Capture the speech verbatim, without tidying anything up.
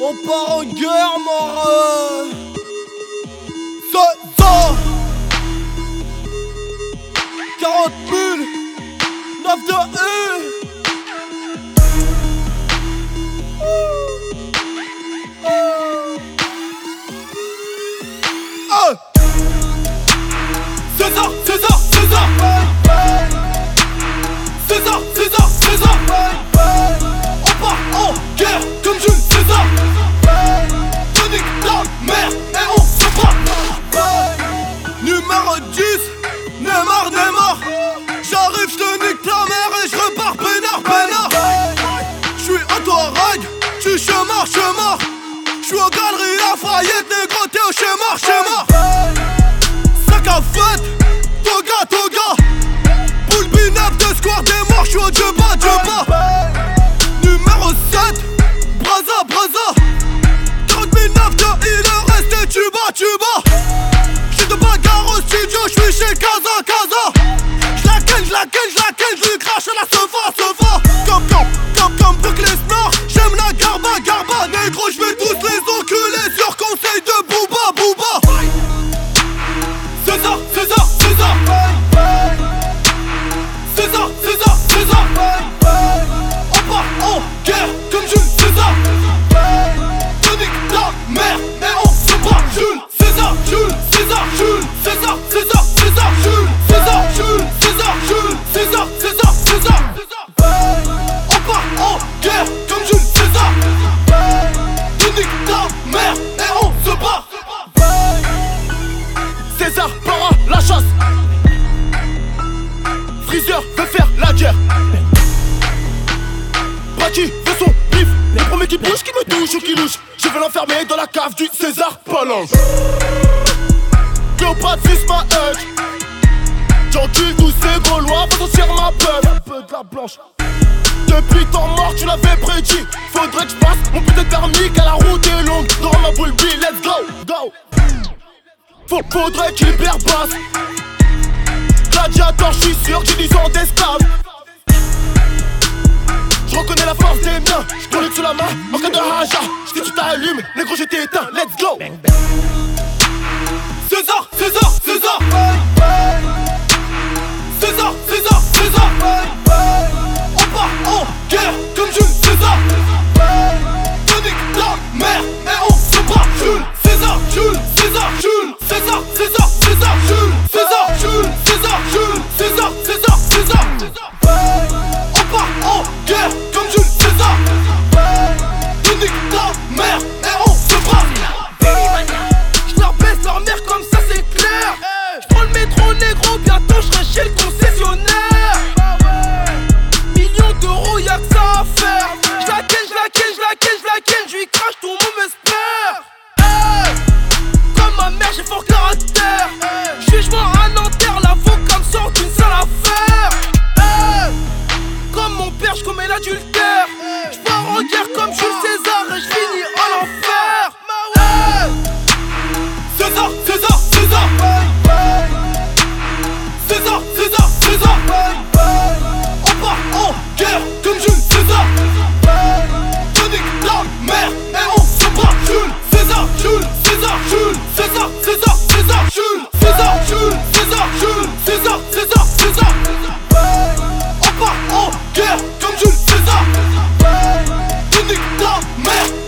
On part en guerre, mort. Ça, ça. quarante mille, neuf de E. César, César, César. César, César, César. On part en guerre comme Jules César. Tonique la mer et on se bat. Numéro dix, Neymar, Neymar. J'arrive, j'te nique ta mère et j'repars peinard, peinard. J'suis à toi rag, j'suis chemin, chemin. J'suis aux galeries Lafayette, négro t'es au schéma, schéma. Sac à fête, toga, toga. Boule binaf de square des morts, j'suis au djeba, djeba. Numéro sept, Braza, Braza. quarante mille neuf de il est resté tuba, tuba. J'suis de bagarre au studio, j'suis chez Casa, Casa. J'la ken, j'la ken, j'la ken, j'lui crache à la sova, sova. Comme, comme, comme, comme Brook Lesnar. J'aime la garba, garba. Négro, j'vais tous les enculer sur conseil de Booba, Booba. César, César, César. César, César, César. On part en guerre comme Jules César. Tonique la mer et on se bat. Jules César, Jules César, Jules César, César, César, Jules César, Jules César, Jules César, César, César. On part en guerre comme Jules César. Tonique la mer et on se bat. César part à la chasse. Freezer veut faire la guerre. Braki veut son bif. Les premiers qui bougent, qui me touchent ou qui louchent. Je veux l'enfermer dans la cave du César Palace. Cléopâtre fils ma hug. J'encule tous ces Gaulois, va sortir ma peur. Un peu de la blanche. Depuis ton mort, tu l'avais prédit. Faudrait que je passe mon putain de permis, car la route est longue. Dans ma boule, let's go, go. Faudrait qu'il basse. Gladiator, j'suis sûr que j'ai dix ans d'esclave. J'reconnais la force des miens. J'conduis sous la main en cas de haja. J'dis tu t'allumes, négro j'étais éteint, let's go. César, César, César. César, César, César. On part en guerre comme Jules César. Tonique la mer et on se bat. Jules César, Jules César, Jules César, César, César, Jules César, Jules César, Jules César, César, César. On part en guerre comme Jules César. Tonique la mer et on se bat. J'leur baisse leur mère comme ça c'est clair. J'prends le métro négro, bientôt j'serai chez le concessionnaire. Millions d'euros y'a que ça à faire. J'la ken, j'la ken, j'la ken, j'la ken. J'lui crache, tout le monde m'espère. Comme ma mère j'ai fort caractère. Jugement à Nanterre, l'avocat me sort d'une sale affaire. Comme mon père j'commets l'adultère. J'pars en guerre comme Jules César et j'finis en enfer. César, César, César. César, César, César. On part en guerre comme Jules César. Tonique la mer et on se bat. Jules César, Jules César, Jules César, César, César, Jules César, Jules César, Jules César, César, César. On part en guerre comme Jules César. Tonique la mer